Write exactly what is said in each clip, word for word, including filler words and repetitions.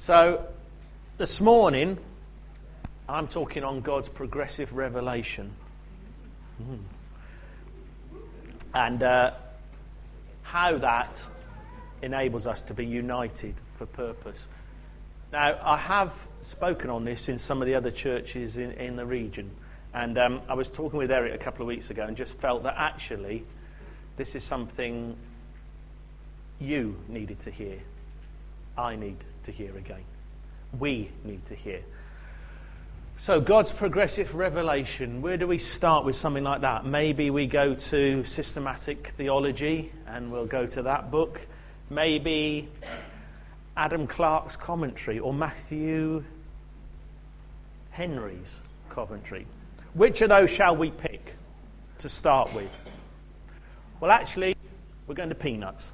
So, this morning, I'm talking on God's progressive revelation. Mm. And uh, how that enables us to be united for purpose. Now, I have spoken on this in some of the other churches in, in the region. And um, I was talking with Eric a couple of weeks ago and just felt that actually this is something you needed to hear. I need to hear again. We need to hear. So God's progressive revelation, where do we start with something like that? Maybe we go to systematic theology and we'll go to that book. Maybe Adam Clarke's commentary or Matthew Henry's commentary. Which of those shall we pick to start with? Well, actually, we're going to Peanuts.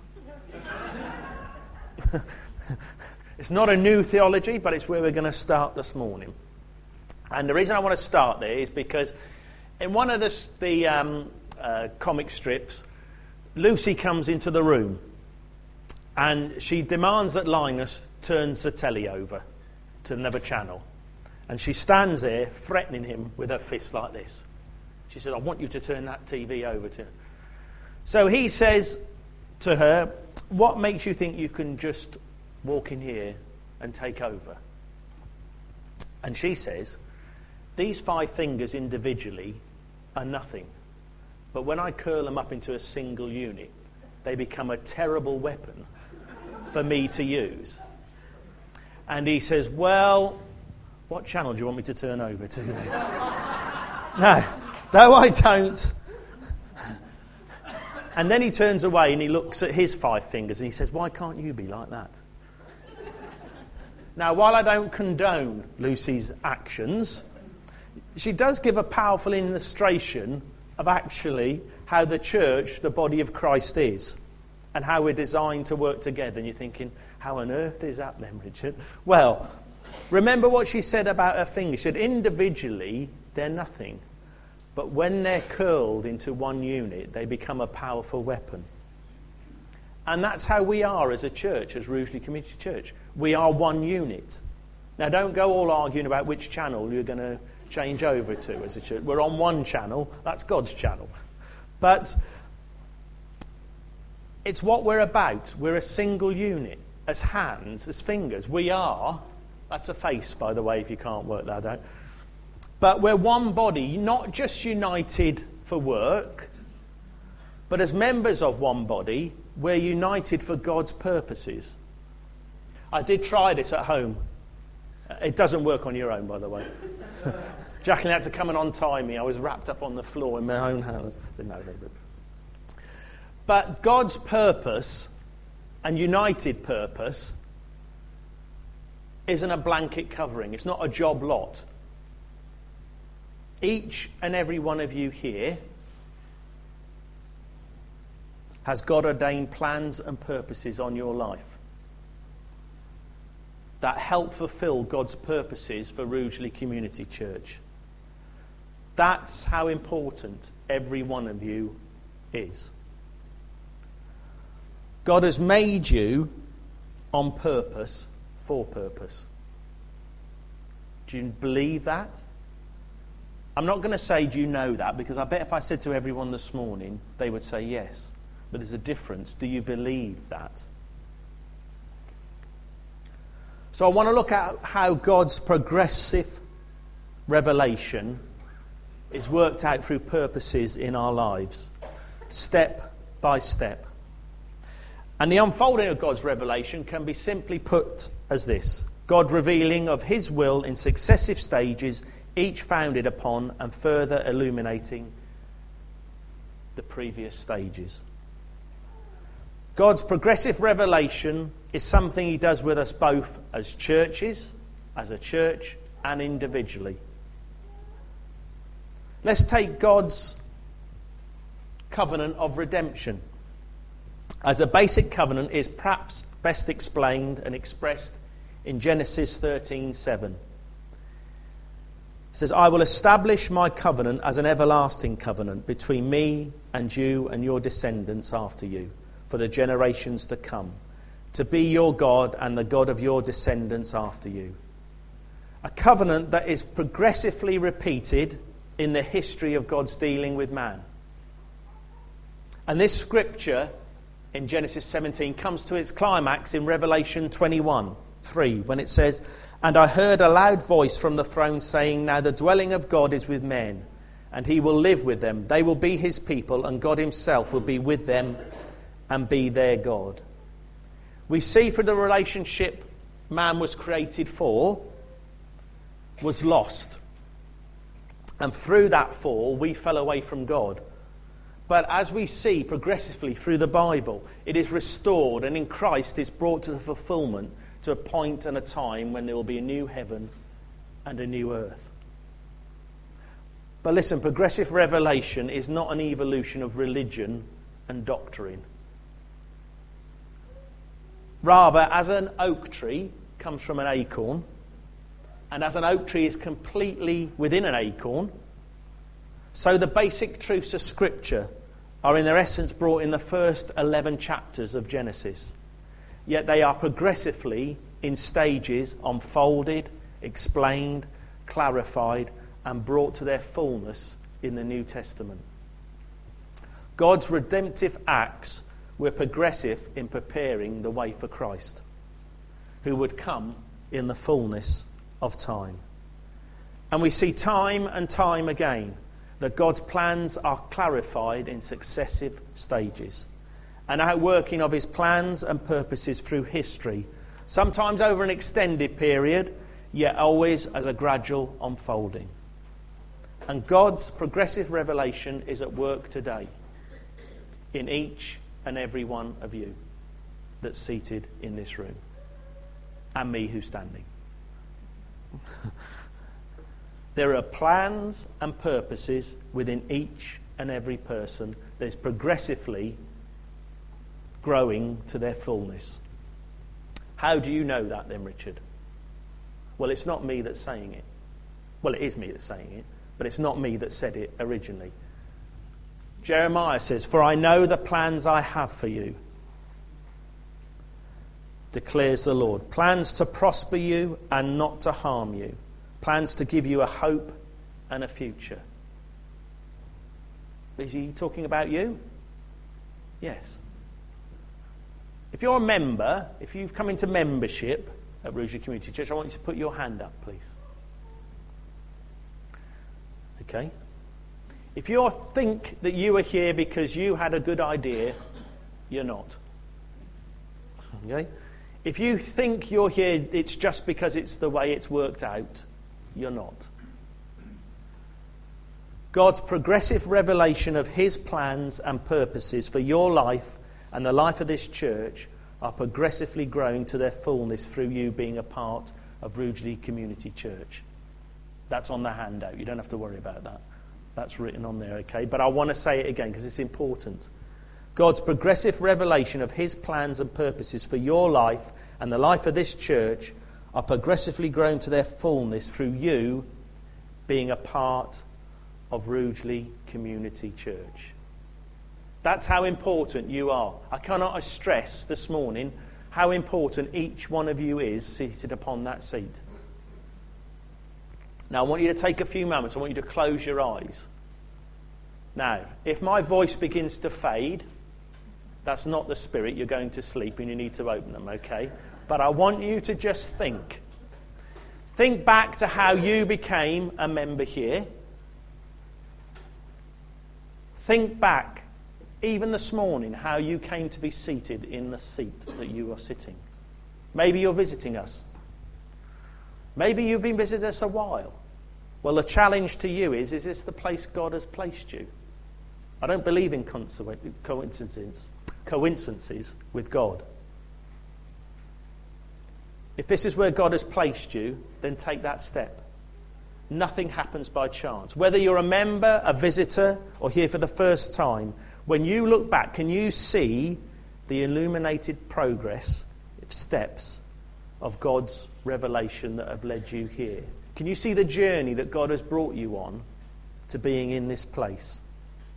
It's not a new theology, but it's where we're going to start this morning. And the reason I want to start there is because in one of the, the um, uh, comic strips, Lucy comes into the room and she demands that Linus turns the telly over to another channel. And she stands there threatening him with her fist like this. She says, I want you to turn that T V over to. So he says to her, what makes you think you can just walk in here and take over? And she says, these five fingers individually are nothing. But when I curl them up into a single unit, they become a terrible weapon for me to use. And he says, well, what channel do you want me to turn over to? No, no, I don't. And then he turns away and he looks at his five fingers and he says, why can't you be like that? Now, while I don't condone Lucy's actions, she does give a powerful illustration of actually how the church, the body of Christ, is and how we're designed to work together. And you're thinking, how on earth is that then, Richard? Well, remember what she said about her fingers. She said, individually, they're nothing. But when they're curled into one unit, they become a powerful weapon. And that's how we are as a church, as Rugeley Community Church. We are one unit. Now, don't go all arguing about which channel you're going to change over to as a church. We're on one channel. That's God's channel. But it's what we're about. We're a single unit. As hands, as fingers, we are. That's a face, by the way, if you can't work that out. But we're one body, not just united for work, but as members of one body, we're united for God's purposes. I did try this at home. It doesn't work on your own, by the way. Jacqueline had to come and untie me. I was wrapped up on the floor in my own house. I said, no, they didn't. But God's purpose and united purpose isn't a blanket covering. It's not a job lot. Each and every one of you here has God-ordained plans and purposes on your life that help fulfill God's purposes for Rugeley Community Church. That's how important every one of you is. God has made you on purpose, for purpose. Do you believe that? I'm not going to say, do you know that? Because I bet if I said to everyone this morning, they would say yes. But there's a difference. Do you believe that? So I want to look at how God's progressive revelation is worked out through purposes in our lives, step by step. And the unfolding of God's revelation can be simply put as this: God revealing of his will in successive stages, each founded upon and further illuminating the previous stages. God's progressive revelation is something he does with us both as churches, as a church, and individually. Let's take God's covenant of redemption. As a basic covenant is perhaps best explained and expressed in Genesis thirteen seven. It says, I will establish my covenant as an everlasting covenant between me and you and your descendants after you, for the generations to come, to be your God and the God of your descendants after you. A covenant that is progressively repeated in the history of God's dealing with man. And this scripture in Genesis seventeen comes to its climax in Revelation twenty-one three, when it says, "And I heard a loud voice from the throne saying, now the dwelling of God is with men, and he will live with them. They will be his people, and God himself will be with them and be their God." We see through the relationship man was created for, was lost. And through that fall, we fell away from God. But as we see progressively through the Bible, it is restored, and in Christ it's brought to the fulfillment to a point and a time when there will be a new heaven and a new earth. But listen, progressive revelation is not an evolution of religion and doctrine. Rather, as an oak tree comes from an acorn, and as an oak tree is completely within an acorn, so the basic truths of Scripture are in their essence brought in the first eleven chapters of Genesis. Yet they are progressively, in stages, unfolded, explained, clarified, and brought to their fullness in the New Testament. God's redemptive acts were progressive in preparing the way for Christ, who would come in the fullness of time. And we see time and time again that God's plans are clarified in successive stages, an outworking of his plans and purposes through history, sometimes over an extended period, yet always as a gradual unfolding. And God's progressive revelation is at work today in each and every one of you that's seated in this room, and me who's standing. There are plans and purposes within each and every person that is progressively growing to their fullness. How do you know that then, Richard? Well, it's not me that's saying it. Well, it is me that's saying it, but it's not me that said it originally. Jeremiah says, "For I know the plans I have for you, declares the Lord. Plans to prosper you and not to harm you. Plans to give you a hope and a future." Is he talking about you? Yes. If you're a member, if you've come into membership at Rugeley Community Church, I want you to put your hand up, please. Okay. If you think that you are here because you had a good idea, you're not. Okay? If you think you're here, it's just because it's the way it's worked out, you're not. God's progressive revelation of his plans and purposes for your life and the life of this church are progressively growing to their fullness through you being a part of Rugeley Community Church. That's on the handout. You don't have to worry about that. That's written on there, okay? But I want to say it again because it's important. God's progressive revelation of his plans and purposes for your life and the life of this church are progressively growing to their fullness through you being a part of Rugeley Community Church. That's how important you are. I cannot stress this morning how important each one of you is seated upon that seat. Now, I want you to take a few moments. I want you to close your eyes. Now, if my voice begins to fade, that's not the spirit. You're going to sleep and you need to open them, okay? But I want you to just think. Think back to how you became a member here. Think back, even this morning, how you came to be seated in the seat that you are sitting. Maybe you're visiting us. Maybe you've been visiting us a while. Well, the challenge to you is, is this the place God has placed you? I don't believe in coincidences, coincidences with God. If this is where God has placed you, then take that step. Nothing happens by chance. Whether you're a member, a visitor, or here for the first time, when you look back, can you see the illuminated progress, steps of God's revelation that have led you here? Can you see the journey that God has brought you on to being in this place?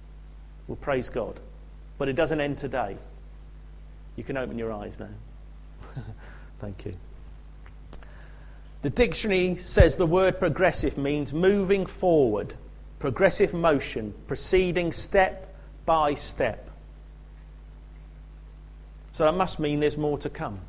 Well, praise God. But it doesn't end today. You can open your eyes now. Thank you. The dictionary says the word progressive means moving forward, progressive motion, proceeding step by step. So that must mean there's more to come.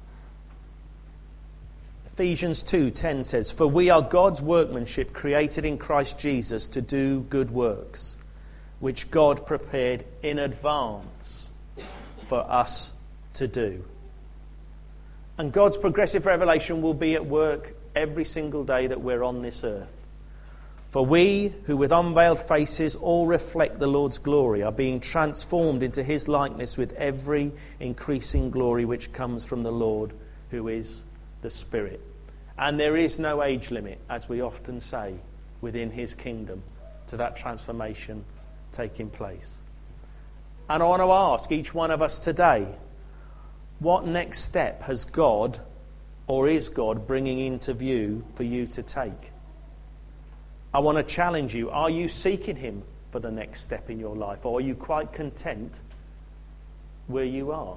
Ephesians two ten says, "For we are God's workmanship, created in Christ Jesus to do good works, which God prepared in advance for us to do." And God's progressive revelation will be at work every single day that we're on this earth. For we, who with unveiled faces all reflect the Lord's glory, are being transformed into his likeness with every increasing glory which comes from the Lord, who is the Spirit. And there is no age limit, as we often say, within his kingdom to that transformation taking place. And I want to ask each one of us today, what next step has God, or is God, bringing into view for you to take? I want to challenge you. Are you seeking him for the next step in your life? Or are you quite content where you are?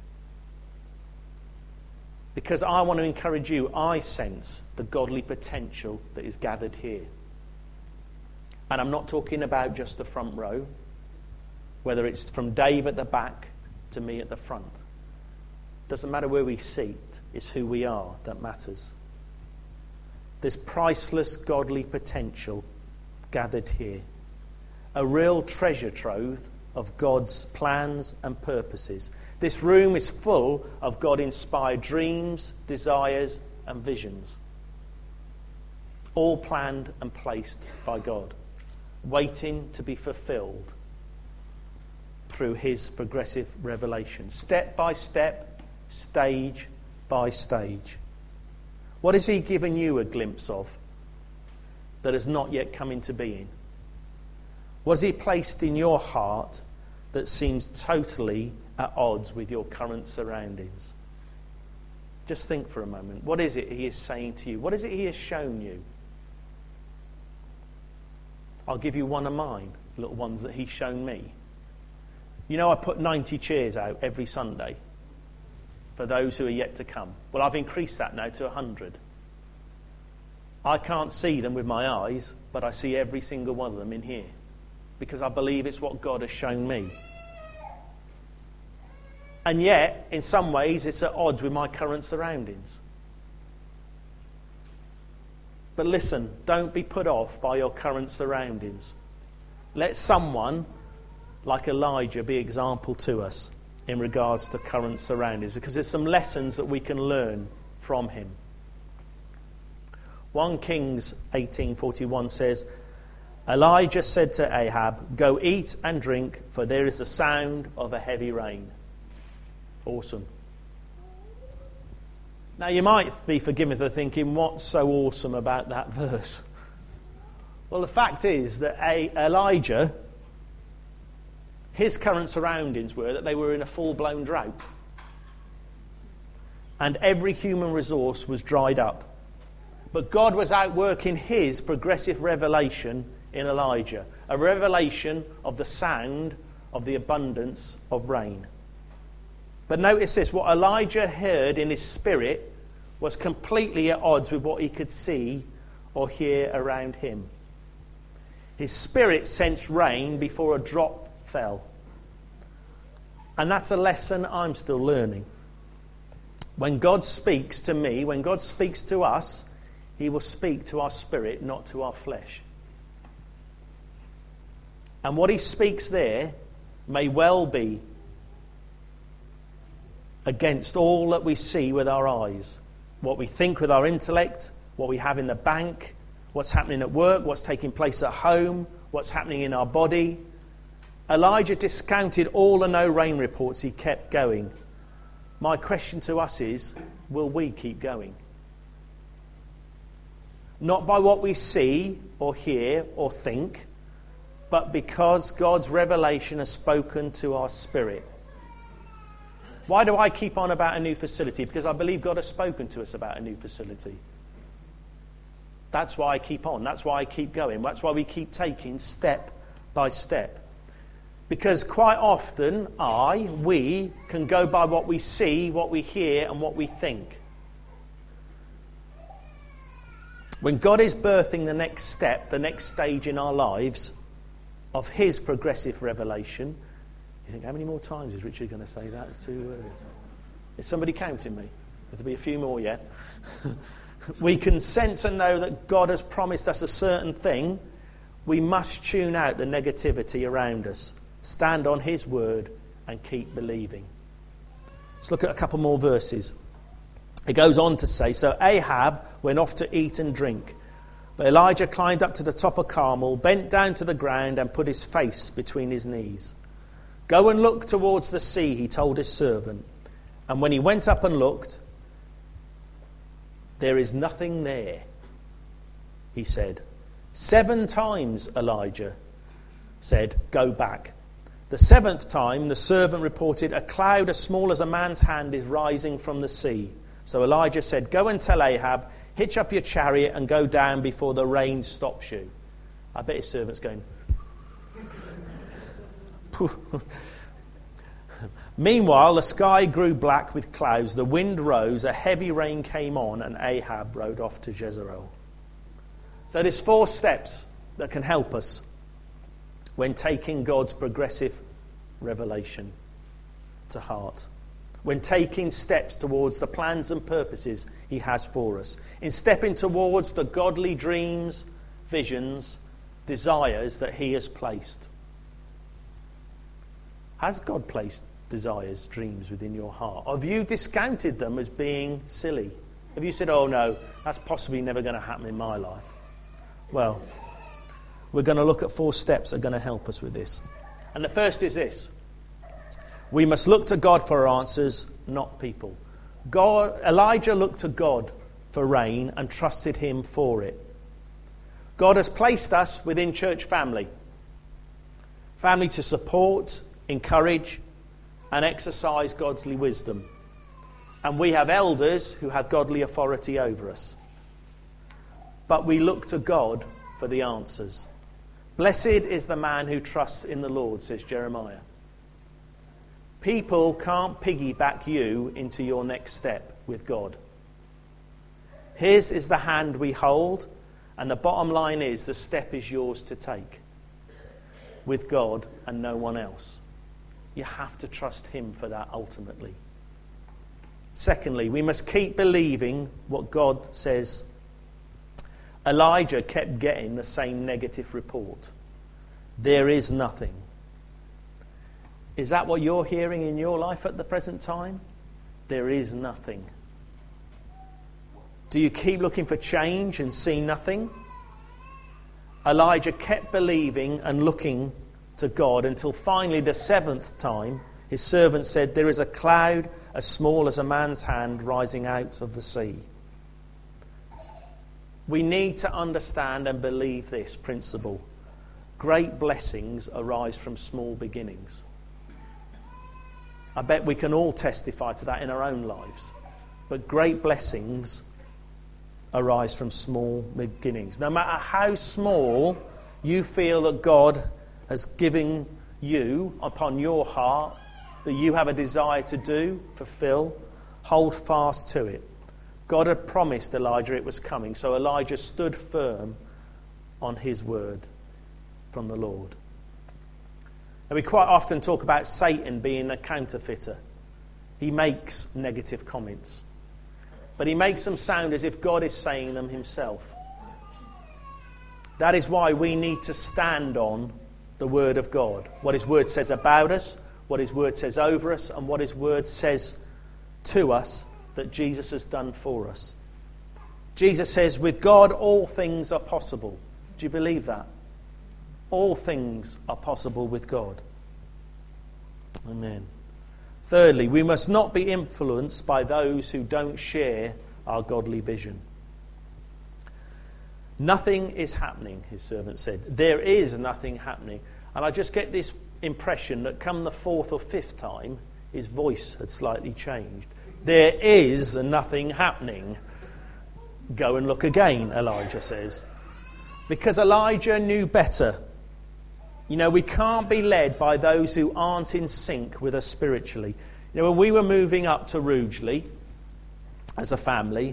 Because I want to encourage you, I sense the godly potential that is gathered here. And I'm not talking about just the front row, whether it's from Dave at the back to me at the front. Doesn't matter where we sit, it's who we are that matters. There's priceless godly potential gathered here. A real treasure trove of God's plans and purposes. This room is full of God-inspired dreams, desires, and visions. All planned and placed by God, waiting to be fulfilled through his progressive revelation. Step by step, stage by stage. What has he given you a glimpse of that has not yet come into being? What has he placed in your heart that seems totally at odds with your current surroundings? Just think for a moment. What is it he is saying to you? What is it he has shown you? I'll give you one of mine, little ones that he's shown me. You know, I put ninety chairs out every Sunday for those who are yet to come. Well, I've increased that now to one hundred. I can't see them with my eyes, but I see every single one of them in here because I believe it's what God has shown me. And yet, in some ways, it's at odds with my current surroundings. But listen, don't be put off by your current surroundings. Let someone like Elijah be example to us in regards to current surroundings, because there's some lessons that we can learn from him. First Kings eighteen forty-one says, Elijah said to Ahab, "Go eat and drink, for there is the sound of a heavy rain." Awesome. Now you might be forgiven for thinking, what's so awesome about that verse? Well, the fact is that Elijah, his current surroundings were that they were in a full-blown drought. And every human resource was dried up. But God was outworking his progressive revelation in Elijah. A revelation of the sound of the abundance of rain. But notice this, what Elijah heard in his spirit was completely at odds with what he could see or hear around him. His spirit sensed rain before a drop fell. And that's a lesson I'm still learning. When God speaks to me, when God speaks to us, he will speak to our spirit, not to our flesh. And what he speaks there may well be against all that we see with our eyes. What we think with our intellect, what we have in the bank, what's happening at work, what's taking place at home, what's happening in our body. Elijah discounted all the no rain reports. He kept going. My question to us is, will we keep going? Not by what we see or hear or think, but because God's revelation has spoken to our spirit. Why do I keep on about a new facility? Because I believe God has spoken to us about a new facility. That's why I keep on. That's why I keep going. That's why we keep taking step by step. Because quite often, I, we, can go by what we see, what we hear, and what we think. When God is birthing the next step, the next stage in our lives of his progressive revelation, you think, how many more times is Richard going to say that? It's two words. Is somebody counting me? There'll be a few more yet. We can sense and know that God has promised us a certain thing. We must tune out the negativity around us. Stand on his word and keep believing. Let's look at a couple more verses. It goes on to say, so Ahab went off to eat and drink. But Elijah climbed up to the top of Carmel, bent down to the ground and put his face between his knees. Go and look towards the sea, he told his servant. And when he went up and looked, there is nothing there, he said. Seven times Elijah said, go back. The seventh time, the servant reported, a cloud as small as a man's hand is rising from the sea. So Elijah said, go and tell Ahab, hitch up your chariot and go down before the rain stops you. I bet his servant's going. Meanwhile, the sky grew black with clouds, the wind rose, a heavy rain came on, and Ahab rode off to Jezreel. So there's four steps that can help us when taking God's progressive revelation to heart. When taking steps towards the plans and purposes he has for us. In stepping towards the godly dreams, visions, desires that he has placed. Has God placed desires, dreams within your heart? Or have you discounted them as being silly? Have you said, oh no, that's possibly never going to happen in my life? Well, we're going to look at four steps that are going to help us with this. And the first is this. We must look to God for our answers, not people. God, Elijah looked to God for rain and trusted him for it. God has placed us within church family. Family to support, encourage, and exercise godly wisdom. And we have elders who have godly authority over us. But we look to God for the answers. Blessed is the man who trusts in the Lord, says Jeremiah. People can't piggyback you into your next step with God. His is the hand we hold, and the bottom line is the step is yours to take with God and no one else. You have to trust him for that ultimately. Secondly, we must keep believing what God says. Elijah kept getting the same negative report. There is nothing. Is that what you're hearing in your life at the present time? There is nothing. Do you keep looking for change and see nothing? Elijah kept believing and looking to God until finally the seventh time his servant said, there is a cloud as small as a man's hand rising out of the sea. We need to understand and believe this principle. Great blessings arise from small beginnings. I bet we can all testify to that in our own lives. But great blessings arise from small beginnings. No matter how small you feel that God has given you upon your heart, that you have a desire to do, fulfill, hold fast to it. God had promised Elijah it was coming, so Elijah stood firm on his word from the Lord. And we quite often talk about Satan being a counterfeiter. He makes negative comments, but he makes them sound as if God is saying them himself. That is why we need to stand on the word of God. What his word says about us, what his word says over us, and what his word says to us that Jesus has done for us. Jesus says, with God all things are possible. Do you believe that? All things are possible with God. Amen. Thirdly, we must not be influenced by those who don't share our godly vision. Nothing is happening, his servant said. There is nothing happening. And I just get this impression that come the fourth or fifth time, his voice had slightly changed. There is nothing happening. Go and look again, Elijah says. Because Elijah knew better. You know, we can't be led by those who aren't in sync with us spiritually. You know, when we were moving up to Rugeley as a family,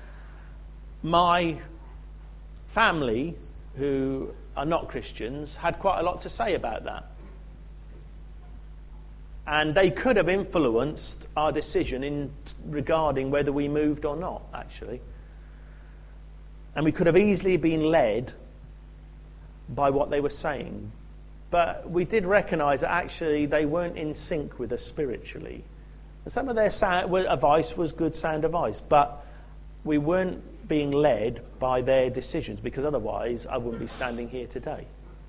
my family, who are not Christians, had quite a lot to say about that. And they could have influenced our decision in regarding whether we moved or not, actually. And we could have easily been led by what they were saying. But we did recognise that actually they weren't in sync with us spiritually. And some of their sound, advice was good sound advice, but we weren't being led by their decisions, because otherwise I wouldn't be standing here today.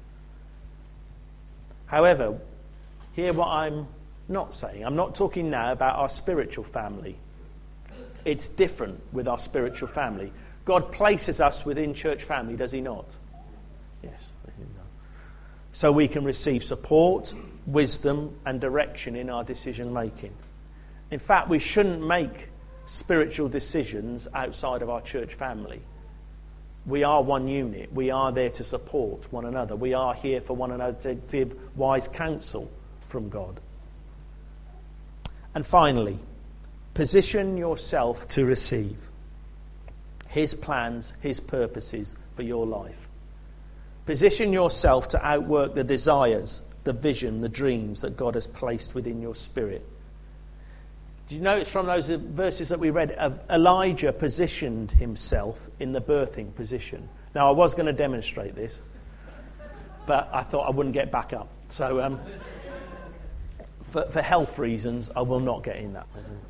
However, hear what I'm not saying. I'm not talking now about our spiritual family. It's different with our spiritual family. God places us within church family, does he not? Yes, he does. So we can receive support, wisdom, and direction in our decision making. In fact, we shouldn't make spiritual decisions outside of our church family. We are one unit. We are there to support one another. We are here for one another to give wise counsel from God. And finally, position yourself to receive his plans, his purposes for your life. Position yourself to outwork the desires, the vision, the dreams that God has placed within your spirit. Did you notice from those verses that we read, Elijah positioned himself in the birthing position? Now, I was going to demonstrate this, but I thought I wouldn't get back up. So, um, for, for health reasons, I will not get in that.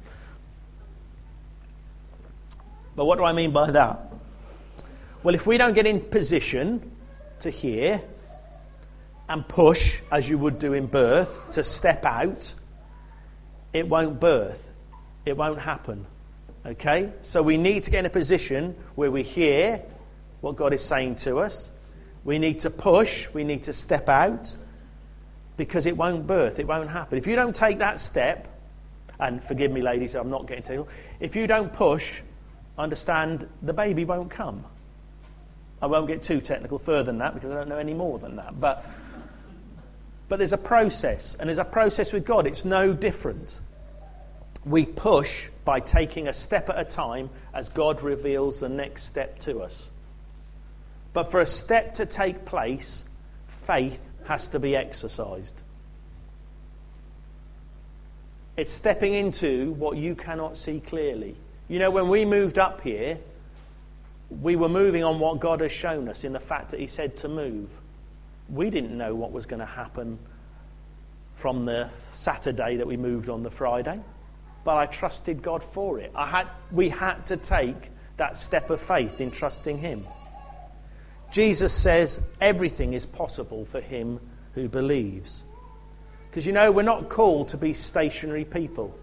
But what do I mean by that? Well, if we don't get in position to hear and push, as you would do in birth, to step out, it won't birth. It won't happen. Okay? So we need to get in a position where we hear what God is saying to us. We need to push. We need to step out. Because it won't birth. It won't happen. If you don't take that step, and forgive me, ladies, I'm not getting to, if you don't push, understand the baby won't come. I won't get too technical further than that because I don't know any more than that. But, but there's a process, and there's a process with God. It's no different. We push by taking a step at a time as God reveals the next step to us. But for a step to take place, faith has to be exercised. It's stepping into what you cannot see clearly. You know, when we moved up here, we were moving on what God has shown us in the fact that he said to move. We didn't know what was going to happen from the Saturday that we moved on the Friday, but I trusted God for it. I had, we had to take that step of faith in trusting him. Jesus says everything is possible for him who believes. Because, you know, we're not called to be stationary people.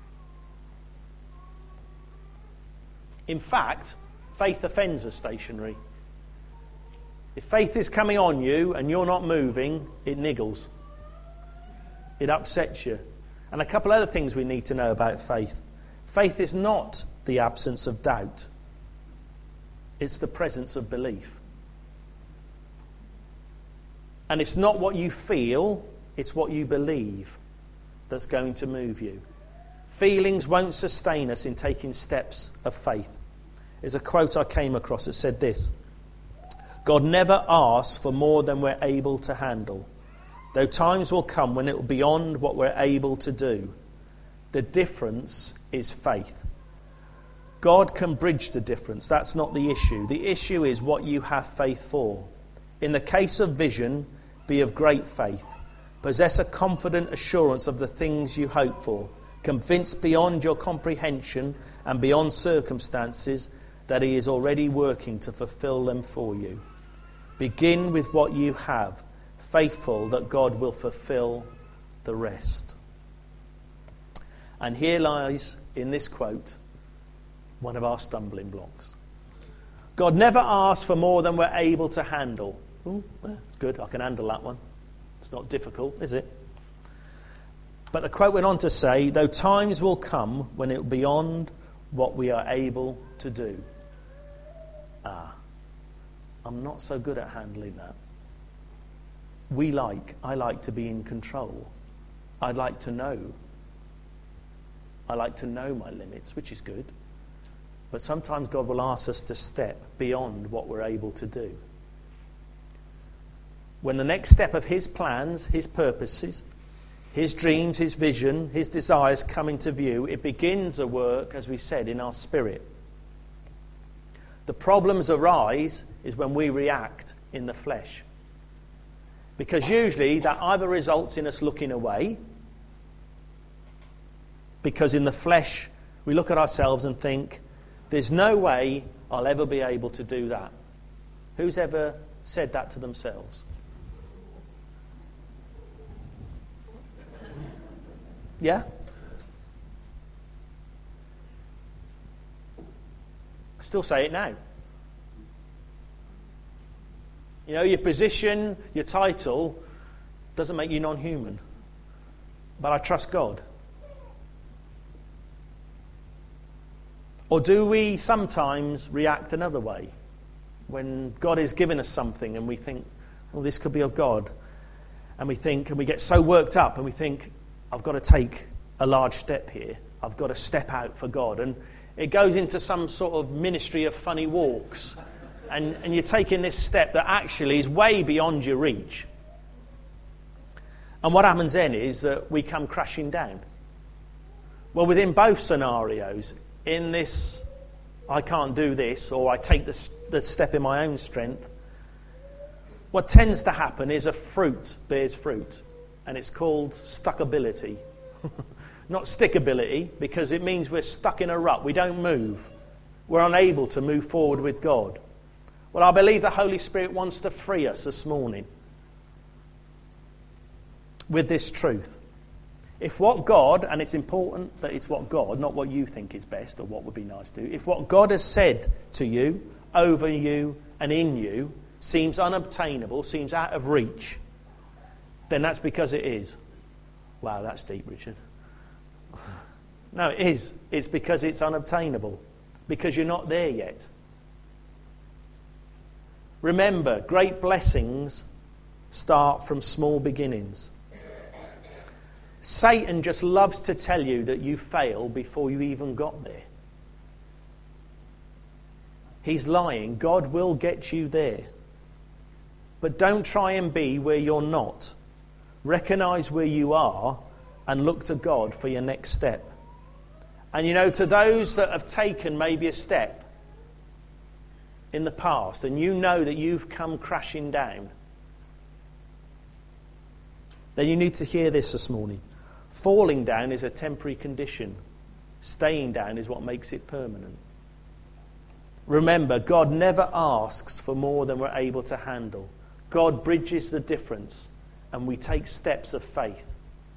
In fact, faith offends us stationary. If faith is coming on you and you're not moving, it niggles. It upsets you. And a couple other things we need to know about faith. Faith is not the absence of doubt. It's the presence of belief. And it's not what you feel, it's what you believe that's going to move you. Feelings won't sustain us in taking steps of faith. There's a quote I came across that said this: God never asks for more than we're able to handle, though times will come when it will be beyond what we're able to do. The difference is faith. God can bridge the difference. That's not the issue. The issue is what you have faith for. In the case of vision, be of great faith. Possess a confident assurance of the things you hope for. Convinced beyond your comprehension and beyond circumstances that he is already working to fulfill them for you. Begin with what you have, faithful that God will fulfill the rest. And here lies, in this quote, one of our stumbling blocks. God never asks for more than we're able to handle. Ooh, well, it's good, I can handle that one. It's not difficult, is it? But the quote went on to say, though times will come when it will be beyond what we are able to do. Ah, I'm not so good at handling that. we like, I like to be in control. I'd like to know. I like to know my limits, which is good. But sometimes God will ask us to step beyond what we're able to do. When the next step of his plans, his purposes, his dreams, his vision, his desires come into view, it begins a work, as we said, in our spirit. The problems arise is when we react in the flesh. Because usually that either results in us looking away, because in the flesh we look at ourselves and think, there's no way I'll ever be able to do that. Who's ever said that to themselves? Yeah? I still say it now. You know, your position, your title doesn't make you non-human. But I trust God. Or do we sometimes react another way? When God has given us something and we think, well, this could be of God. And we think, and we get so worked up and we think, I've got to take a large step here. I've got to step out for God. And it goes into some sort of ministry of funny walks. And, and you're taking this step that actually is way beyond your reach. And what happens then is that we come crashing down. Well, within both scenarios, in this, I can't do this, or I take the, the step in my own strength, what tends to happen is a fruit bears fruit. And it's called stuckability. Not stickability, because it means we're stuck in a rut. We don't move. We're unable to move forward with God. Well, I believe the Holy Spirit wants to free us this morning with this truth. If what God, and it's important that it's what God, not what you think is best or what would be nice to do, if what God has said to you, over you, and in you, seems unobtainable, seems out of reach, then that's because it is. Wow, that's deep, Richard. No, it is. It's because it's unobtainable. Because you're not there yet. Remember, great blessings start from small beginnings. Satan just loves to tell you that you fail before you even got there. He's lying. God will get you there. But don't try and be where you're not. Recognise where you are and look to God for your next step. And you know, to those that have taken maybe a step in the past and you know that you've come crashing down, then you need to hear this this morning. Falling down is a temporary condition. Staying down is what makes it permanent. Remember, God never asks for more than we're able to handle. God bridges the difference and we take steps of faith.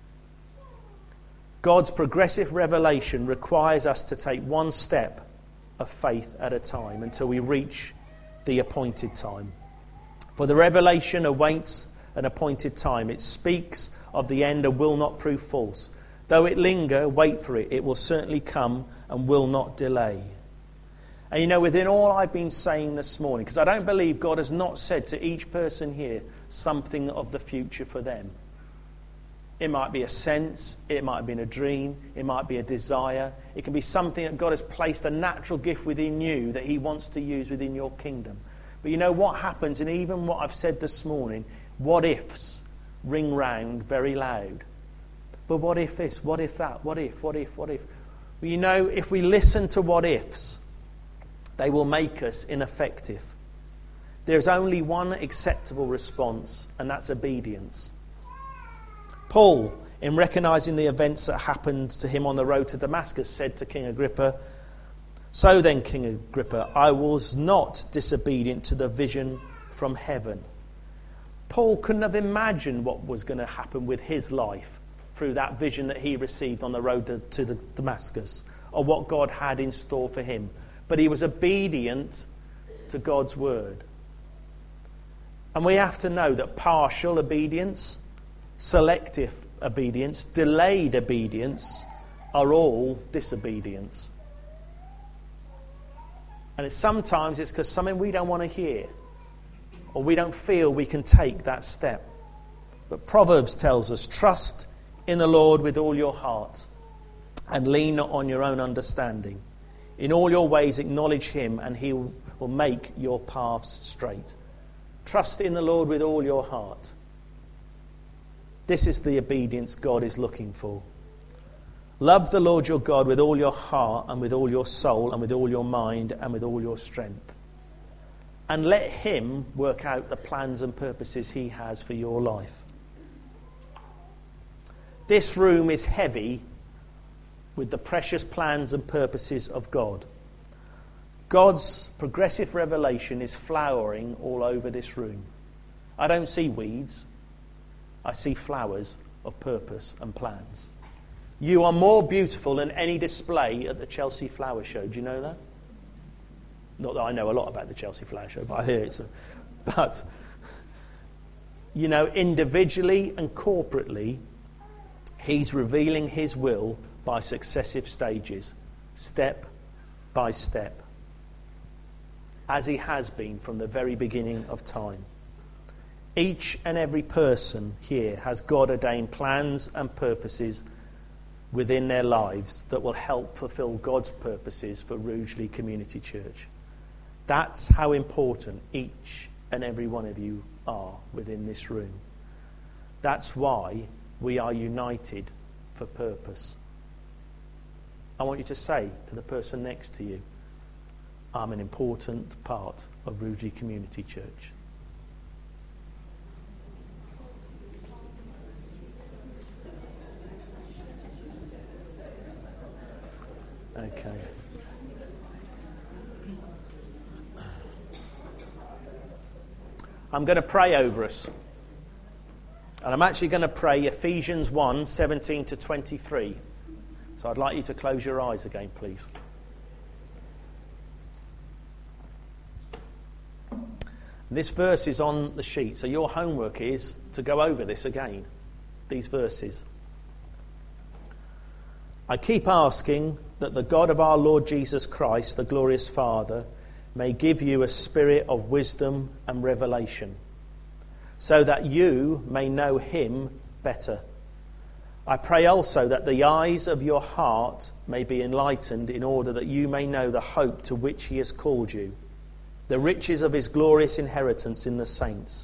God's progressive revelation requires us to take one step of faith at a time until we reach the appointed time. For the revelation awaits an appointed time. It speaks of the end and will not prove false. Though it linger, wait for it. It will certainly come and will not delay. And you know, within all I've been saying this morning, because I don't believe God has not said to each person here something of the future for them. It might be a sense, it might have been a dream, it might be a desire. It can be something that God has placed a natural gift within you that he wants to use within your kingdom. But you know what happens, and even what I've said this morning, what ifs ring round very loud. But what if this, what if that, what if, what if, what if? Well, you know, if we listen to what ifs, they will make us ineffective. There's only one acceptable response, and that's obedience. Paul, in recognizing the events that happened to him on the road to Damascus, said to King Agrippa, "So then, King Agrippa, I was not disobedient to the vision from heaven." Paul couldn't have imagined what was going to happen with his life through that vision that he received on the road to, to the Damascus, or what God had in store for him. But he was obedient to God's word. And we have to know that partial obedience, selective obedience, delayed obedience are all disobedience. And it's sometimes it's because something we don't want to hear, or we don't feel we can take that step. But Proverbs tells us, trust in the Lord with all your heart and lean not on your own understanding. In all your ways acknowledge him and he will make your paths straight. Trust in the Lord with all your heart. This is the obedience God is looking for. Love the Lord your God with all your heart and with all your soul and with all your mind and with all your strength. And let him work out the plans and purposes he has for your life. This room is heavy with the precious plans and purposes of God. God's progressive revelation is flowering all over this room. I don't see weeds. I see flowers of purpose and plans. You are more beautiful than any display at the Chelsea Flower Show. Do you know that? Not that I know a lot about the Chelsea Flower Show, but I hear it's a... But, you know, individually and corporately, he's revealing his will by successive stages, step by step, as he has been from the very beginning of time. Each and every person here has God-ordained plans and purposes within their lives that will help fulfill God's purposes for Rugeley Community Church. That's how important each and every one of you are within this room. That's why we are united for purpose. I want you to say to the person next to you, I'm an important part of Rugeley Community Church. Okay. I'm going to pray over us. And I'm actually going to pray Ephesians one, seventeen to twenty-three. So I'd like you to close your eyes again, please. This verse is on the sheet, so your homework is to go over this again, these verses. I keep asking that the God of our Lord Jesus Christ, the glorious Father, may give you a spirit of wisdom and revelation, so that you may know him better. I pray also that the eyes of your heart may be enlightened in order that you may know the hope to which he has called you, the riches of his glorious inheritance in the saints,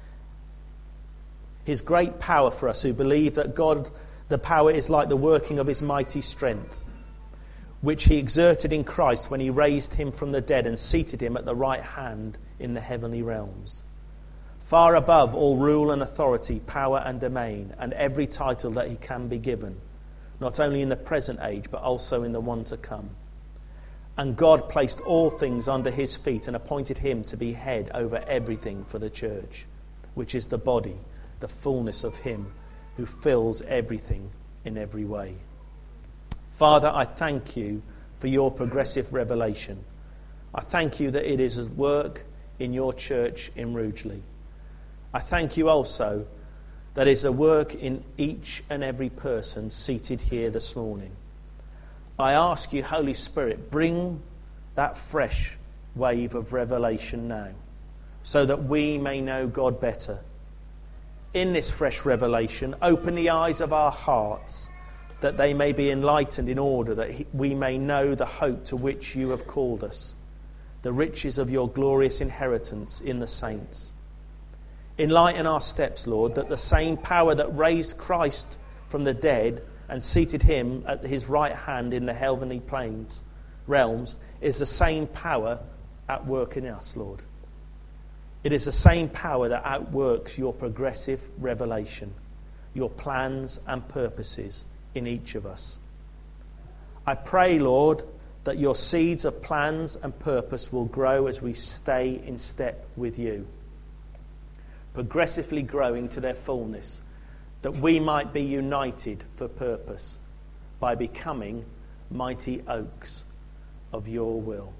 his great power for us who believe that God, the power is like the working of his mighty strength, which he exerted in Christ when he raised him from the dead and seated him at the right hand in the heavenly realms, far above all rule and authority, power and domain, and every title that he can be given, not only in the present age, but also in the one to come. And God placed all things under his feet and appointed him to be head over everything for the church, which is the body, the fullness of him who fills everything in every way. Father, I thank you for your progressive revelation. I thank you that it is at work in your church in Rugeley. I thank you also that it is a work in each and every person seated here this morning. I ask you, Holy Spirit, bring that fresh wave of revelation now, so that we may know God better. In this fresh revelation, open the eyes of our hearts, that they may be enlightened in order that we may know the hope to which you have called us, the riches of your glorious inheritance in the saints. Enlighten our steps, Lord, that the same power that raised Christ from the dead and seated him at his right hand in the heavenly planes, realms, is the same power at work in us, Lord. It is the same power that outworks your progressive revelation, your plans and purposes in each of us. I pray, Lord, that your seeds of plans and purpose will grow as we stay in step with you, progressively growing to their fullness, that we might be united for purpose by becoming mighty oaks of your will.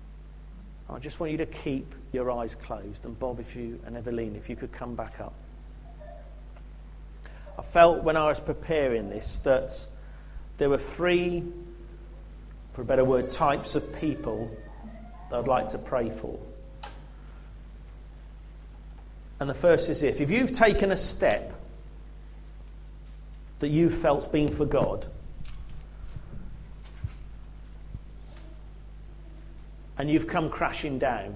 I just want you to keep your eyes closed. And Bob, if you and Evelyn, if you could come back up. I felt when I was preparing this that there were three, for a better word, types of people that I'd like to pray for. And the first is if. If you've taken a step that you felt's been for God, and you've come crashing down.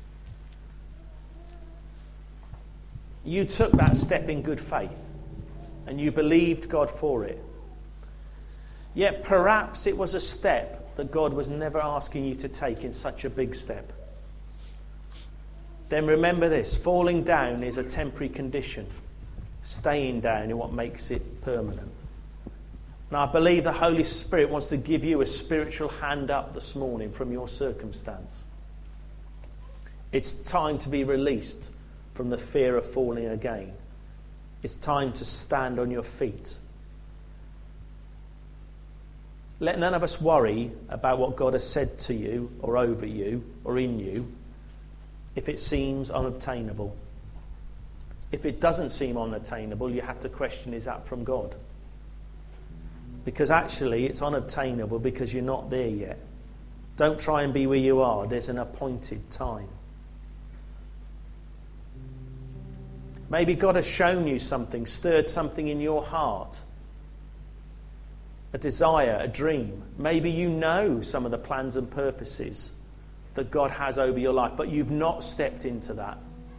You took that step in good faith, and you believed God for it. Yet perhaps it was a step that God was never asking you to take in such a big step. Then remember this: falling down is a temporary condition. Staying down is what makes it permanent. And I believe the Holy Spirit wants to give you a spiritual hand up this morning from your circumstance. It's time to be released from the fear of falling again. It's time to stand on your feet. Let none of us worry about what God has said to you or over you or in you if it seems unobtainable. If it doesn't seem unattainable, you have to question, is that from God? Because actually it's unobtainable because you're not there yet. Don't try and be where you are. There's an appointed time. Maybe God has shown you something, stirred something in your heart. A desire, a dream. Maybe you know some of the plans and purposes that God has over your life, but you've not stepped into that.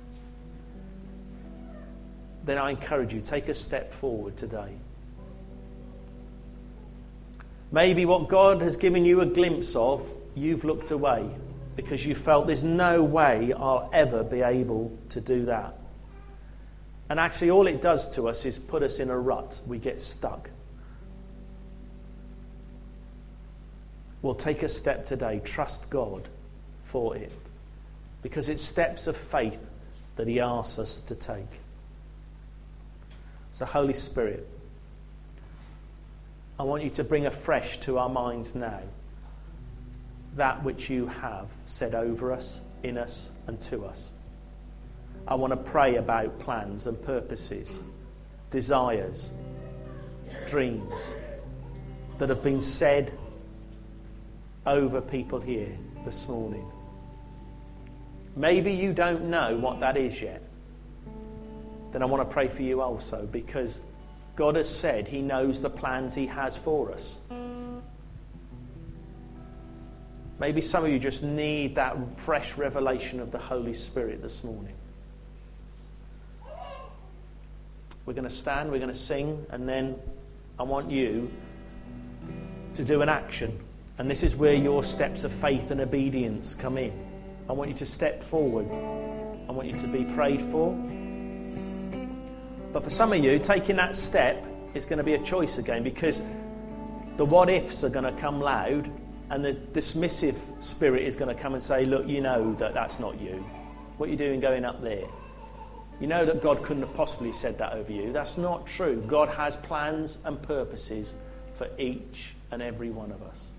Then I encourage you, take a step forward today. Maybe what God has given you a glimpse of, you've looked away because you felt there's no way I'll ever be able to do that. And actually all it does to us is put us in a rut. We get stuck. Well, take a step today. Trust God for it. Because it's steps of faith that he asks us to take. So Holy Spirit, I want you to bring afresh to our minds now that which you have said over us, in us and to us. I want to pray about plans and purposes, desires, dreams that have been said over people here this morning. Maybe you don't know what that is yet. Then I want to pray for you also, because God has said he knows the plans he has for us. Maybe some of you just need that fresh revelation of the Holy Spirit this morning. We're going to stand, we're going to sing, and then I want you to do an action. And this is where your steps of faith and obedience come in. I want you to step forward. I want you to be prayed for. But for some of you, taking that step is going to be a choice again, because the what-ifs are going to come loud, and the dismissive spirit is going to come and say, look, you know that that's not you. What are you doing going up there? You know that God couldn't have possibly said that over you. That's not true. God has plans and purposes for each and every one of us.